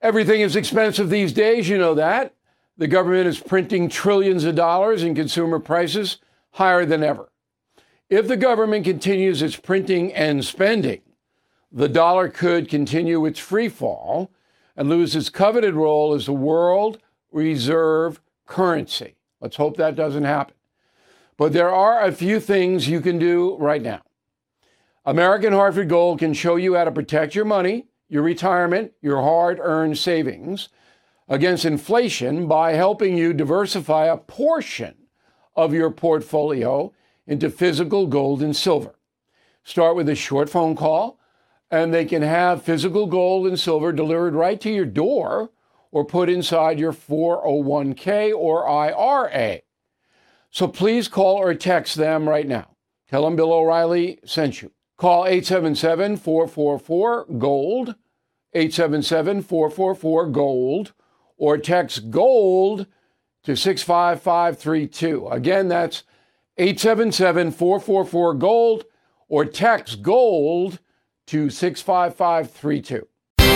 Everything is expensive these days, you know that. The government is printing trillions of dollars and consumer prices higher than ever. If the government continues its printing and spending, the dollar could continue its free fall and lose its coveted role as the world reserve currency. Let's hope that doesn't happen. But there are a few things you can do right now. American Hartford Gold can show you how to protect your money, your retirement, your hard-earned savings against inflation by helping you diversify a portion of your portfolio into physical gold and silver. Start with a short phone call, and they can have physical gold and silver delivered right to your door or put inside your 401k or IRA. So please call or text them right now. Tell them Bill O'Reilly sent you. Call 877-444-GOLD, 877-444-GOLD, or text GOLD to 65532. Again, that's 877-444-GOLD, or text GOLD to 65532.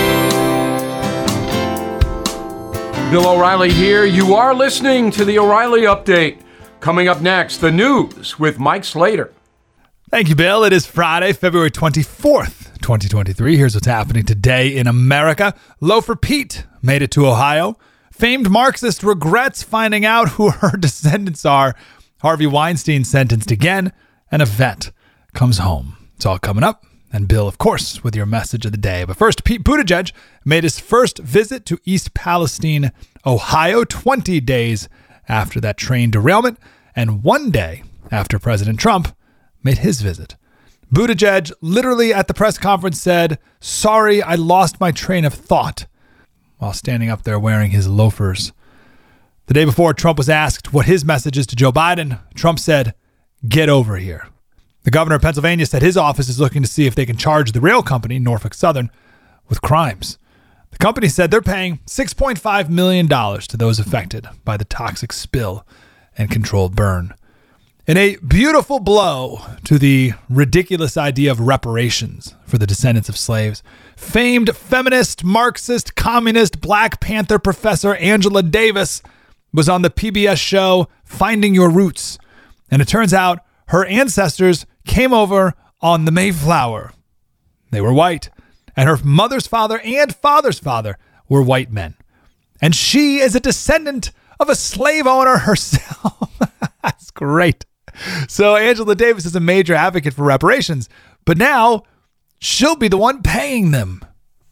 Bill O'Reilly here. You are listening to the O'Reilly Update. Coming up next, the news with Mike Slater. Thank you, Bill. It is Friday, February 24th, 2023. Here's what's happening today in America. Loafer Pete made it to Ohio. Famed Marxist regrets finding out who her descendants are. Harvey Weinstein sentenced again. And a vet comes home. It's all coming up. And Bill, of course, with your message of the day. But first, Pete Buttigieg made his first visit to East Palestine, Ohio, 20 days after that train derailment, and 1 day after President Trump made his visit. Buttigieg literally at the press conference said, "Sorry, I lost my train of thought," while standing up there wearing his loafers. The day before Trump was asked what his message is to Joe Biden, Trump said, "Get over here." The governor of Pennsylvania said his office is looking to see if they can charge the rail company, Norfolk Southern, with crimes. The company said they're paying $6.5 million to those affected by the toxic spill and controlled burn. In a beautiful blow to the ridiculous idea of reparations for the descendants of slaves, famed feminist, Marxist, communist, Black Panther professor Angela Davis was on the PBS show Finding Your Roots. And it turns out her ancestors came over on the Mayflower. They were white, and her mother's father and father's father were white men. And she is a descendant of a slave owner herself. That's great. So Angela Davis is a major advocate for reparations, but now she'll be the one paying them.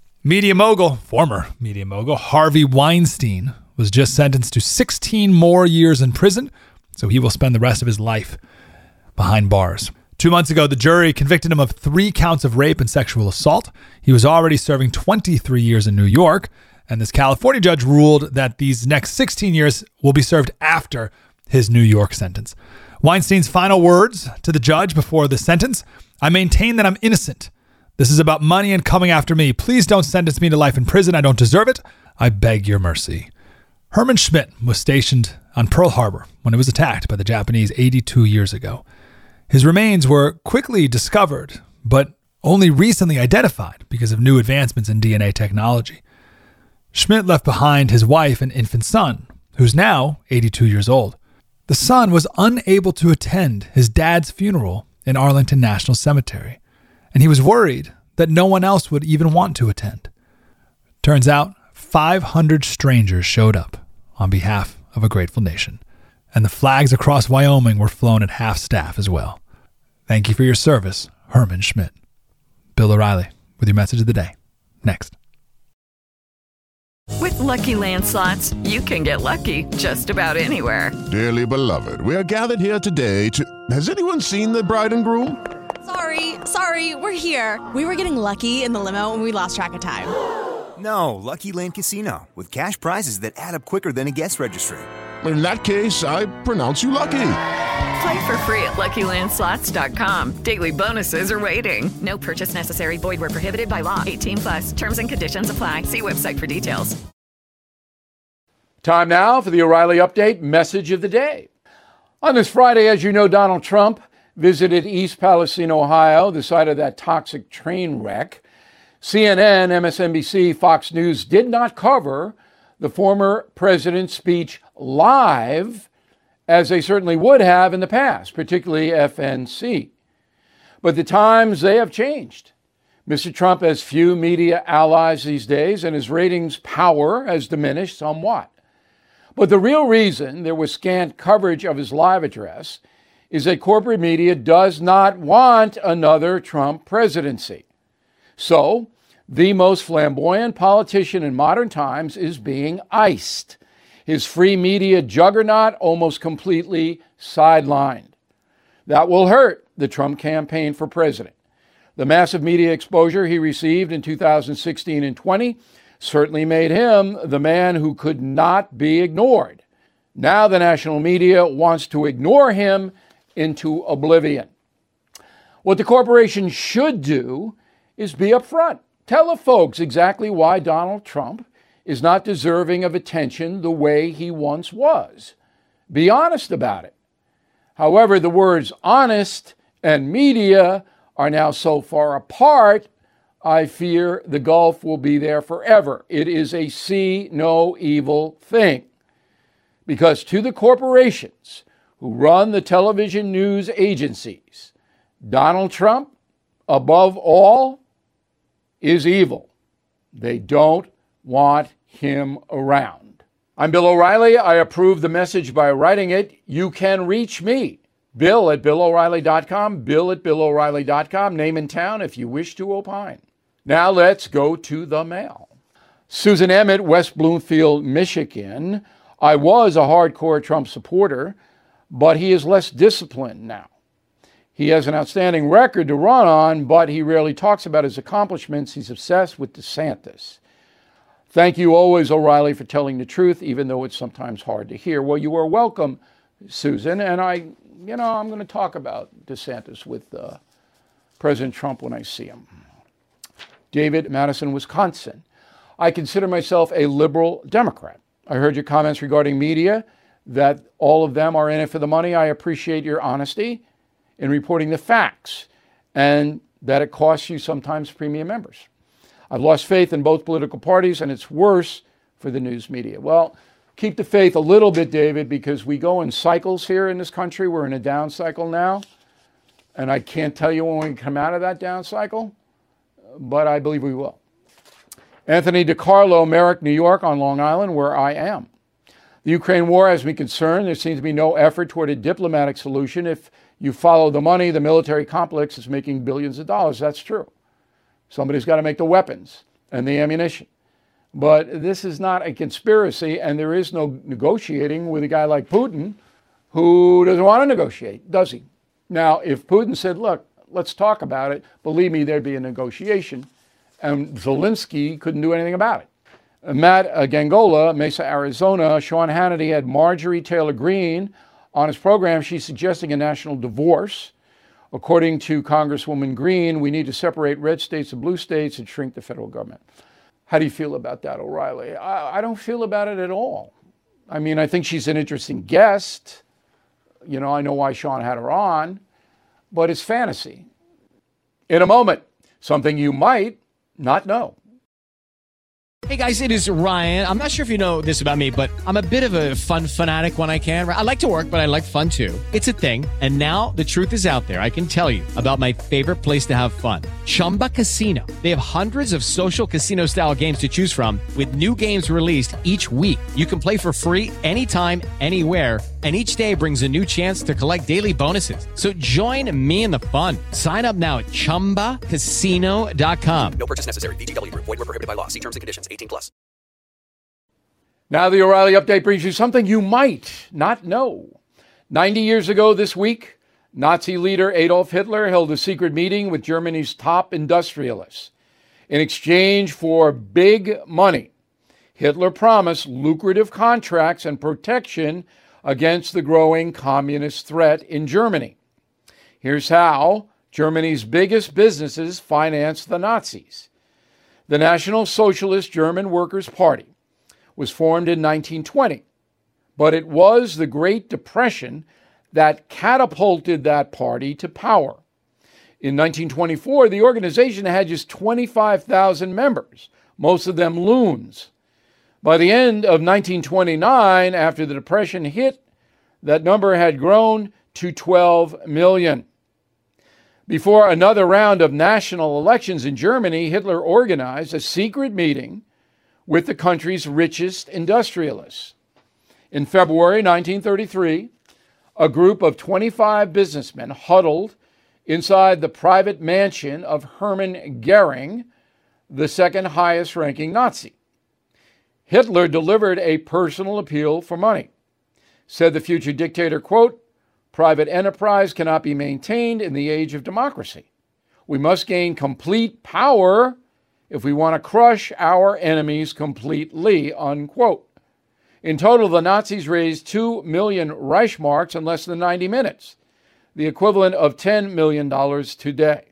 Former media mogul, Harvey Weinstein was just sentenced to 16 more years in prison, so he will spend the rest of his life behind bars. 2 months ago, the jury convicted him of 3 counts of rape and sexual assault. He was already serving 23 years in New York, and this California judge ruled that these next 16 years will be served after his New York sentence. Weinstein's final words to the judge before the sentence: "I maintain that I'm innocent. This is about money and coming after me. Please don't sentence me to life in prison. I don't deserve it. I beg your mercy." Herman Schmidt was stationed on Pearl Harbor when it was attacked by the Japanese 82 years ago. His remains were quickly discovered, but only recently identified because of new advancements in DNA technology. Schmidt left behind his wife and infant son, who's now 82 years old. The son was unable to attend his dad's funeral in Arlington National Cemetery, and he was worried that no one else would even want to attend. Turns out 500 strangers showed up on behalf of a grateful nation, and the flags across Wyoming were flown at half staff as well. Thank you for your service, Herman Schmidt. Bill O'Reilly with your message of the day. Next. With Lucky Land Slots, you can get lucky just about anywhere. Dearly beloved, we are gathered here today to... Has anyone seen the bride and groom? Sorry, we're here. We were getting lucky in the limo and we lost track of time. No, Lucky Land Casino, with cash prizes that add up quicker than a guest registry. In that case, I pronounce you lucky. Play for free at LuckyLandSlots.com. Daily bonuses are waiting. No purchase necessary. Void where prohibited by law. 18+. Terms and conditions apply. See website for details. Time now for the O'Reilly Update message of the day. On this Friday, as you know, Donald Trump visited East Palestine, Ohio, the site of that toxic train wreck. CNN, MSNBC, Fox News did not cover the former president's speech live, as they certainly would have in the past, particularly FNC. But the times, they have changed. Mr. Trump has few media allies these days, and his ratings power has diminished somewhat. But the real reason there was scant coverage of his live address is that corporate media does not want another Trump presidency. So, the most flamboyant politician in modern times is being iced. His free media juggernaut almost completely sidelined. That will hurt the Trump campaign for president. The massive media exposure he received in 2016 and 20 certainly made him the man who could not be ignored. Now the national media wants to ignore him into oblivion. What the corporation should do is be upfront. Tell the folks exactly why Donald Trump is not deserving of attention the way he once was. Be honest about it. However, the words honest and media are now so far apart, I fear the gulf will be there forever. It is a see no evil thing. Because to the corporations who run the television news agencies, Donald Trump, above all, is evil. They don't want him around. I'm Bill O'Reilly. I approve the message by writing it. You can reach me, Bill at BillO'Reilly.com, Bill at BillO'Reilly.com, name and town if you wish to opine. Now let's go to the mail. Susan Emmett, West Bloomfield, Michigan. I was a hardcore Trump supporter, but he is less disciplined now. He has an outstanding record to run on, but he rarely talks about his accomplishments. He's obsessed with DeSantis. Thank you always, O'Reilly, for telling the truth, even though it's sometimes hard to hear. Well, you are welcome, Susan, and I'm going to talk about DeSantis with President Trump when I see him. David, Madison, Wisconsin. I consider myself a liberal Democrat. I heard your comments regarding media, that all of them are in it for the money. I appreciate your honesty in reporting the facts, and that it costs you sometimes premium members. I've lost faith in both political parties, and it's worse for the news media. Well, keep the faith a little bit, David, because we go in cycles here in this country. We're in a down cycle now, and I can't tell you when we come out of that down cycle, but I believe we will. Anthony DiCarlo, Merrick, New York, on Long Island, where I am. The Ukraine war has me concerned. There seems to be no effort toward a diplomatic solution. If you follow the money, the military complex is making billions of dollars. That's true. Somebody's got to make the weapons and the ammunition. But this is not a conspiracy, and there is no negotiating with a guy like Putin who doesn't want to negotiate, does he? Now, if Putin said, look, let's talk about it, believe me, there'd be a negotiation, and Zelensky couldn't do anything about it. Matt Gangola, Mesa, Arizona. Sean Hannity had Marjorie Taylor Greene on his program. She's suggesting a national divorce. According to Congresswoman Greene, we need to separate red states and blue states and shrink the federal government. How do you feel about that, O'Reilly? I don't feel about it at all. I mean, I think she's an interesting guest. You know, I know why Sean had her on, but it's fantasy. In a moment, something you might not know. Hey guys, it is Ryan. I'm not sure if you know this about me, but I'm a bit of a fun fanatic when I can. I like to work, but I like fun too. It's a thing. And now the truth is out there. I can tell you about my favorite place to have fun. Chumba Casino. They have hundreds of social casino style games to choose from with new games released each week. You can play for free anytime, anywhere. And each day brings a new chance to collect daily bonuses. So join me in the fun. Sign up now at ChumbaCasino.com. No purchase necessary. VGW Group. Void where prohibited by law. See terms and conditions. 18+. Now the O'Reilly Update brings you something you might not know. 90 years ago this week, Nazi leader Adolf Hitler held a secret meeting with Germany's top industrialists. In exchange for big money, Hitler promised lucrative contracts and protection against the growing communist threat in Germany. Here's how Germany's biggest businesses financed the Nazis. The National Socialist German Workers' Party was formed in 1920, but it was the Great Depression that catapulted that party to power. In 1924, the organization had just 25,000 members, most of them loons. By the end of 1929, after the Depression hit, that number had grown to 12 million. Before another round of national elections in Germany, Hitler organized a secret meeting with the country's richest industrialists. In February 1933, a group of 25 businessmen huddled inside the private mansion of Hermann Goering, the second highest ranking Nazi. Hitler delivered a personal appeal for money. Said the future dictator, quote, "Private enterprise cannot be maintained in the age of democracy. We must gain complete power if we want to crush our enemies completely," unquote. In total, the Nazis raised 2 million Reichsmarks in less than 90 minutes, the equivalent of $10 million today.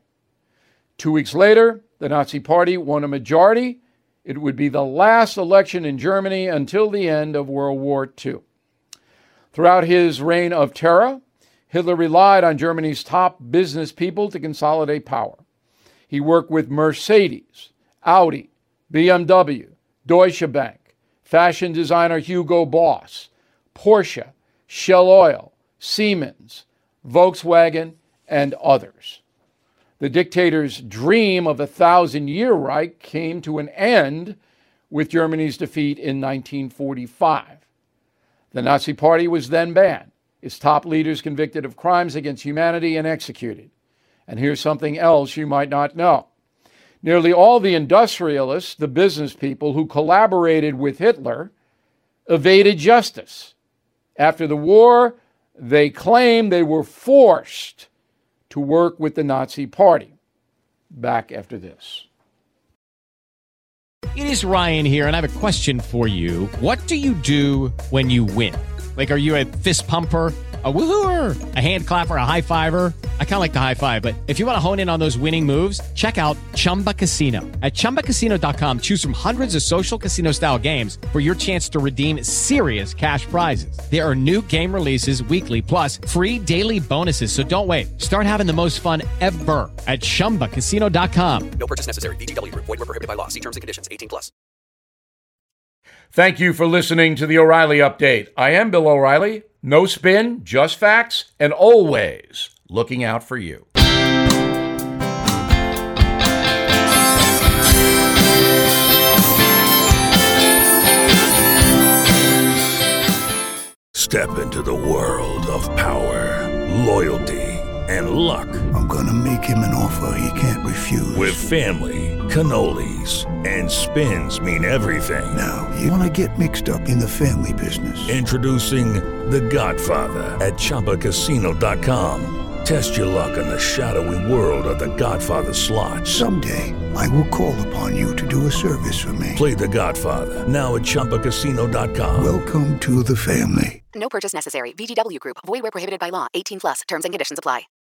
2 weeks later, the Nazi Party won a majority. It would be the last election in Germany until the end of World War II. Throughout his reign of terror, Hitler relied on Germany's top business people to consolidate power. He worked with Mercedes, Audi, BMW, Deutsche Bank, fashion designer Hugo Boss, Porsche, Shell Oil, Siemens, Volkswagen, and others. The dictator's dream of a 1,000-year Reich came to an end with Germany's defeat in 1945. The Nazi Party was then banned, its top leaders convicted of crimes against humanity and executed. And here's something else you might not know. Nearly all the industrialists, the business people who collaborated with Hitler, evaded justice. After the war, they claimed they were forced to work with the Nazi Party. Back after this. It is Ryan here, and I have a question for you. What do you do when you win? Like, are you a fist pumper, a woohooer, a hand clapper, a high fiver? I kind of like the high five, but if you want to hone in on those winning moves, check out Chumba Casino. At ChumbaCasino.com, choose from hundreds of social casino-style games for your chance to redeem serious cash prizes. There are new game releases weekly, plus free daily bonuses, so don't wait. Start having the most fun ever at ChumbaCasino.com. No purchase necessary. VGW Group. Void where prohibited by law. See terms and conditions. 18+. Thank you for listening to the O'Reilly Update. I am Bill O'Reilly. No spin, just facts, and always looking out for you. Step into the world of power, loyalty, and luck. I'm gonna make him an offer he can't refuse. With family, cannolis, and spins mean everything. Now, you wanna get mixed up in the family business. Introducing The Godfather at ChumbaCasino.com. Test your luck in the shadowy world of The Godfather slot. Someday, I will call upon you to do a service for me. Play The Godfather, now at ChumbaCasino.com. Welcome to the family. No purchase necessary. VGW Group. Void where prohibited by law. 18+. Terms and conditions apply.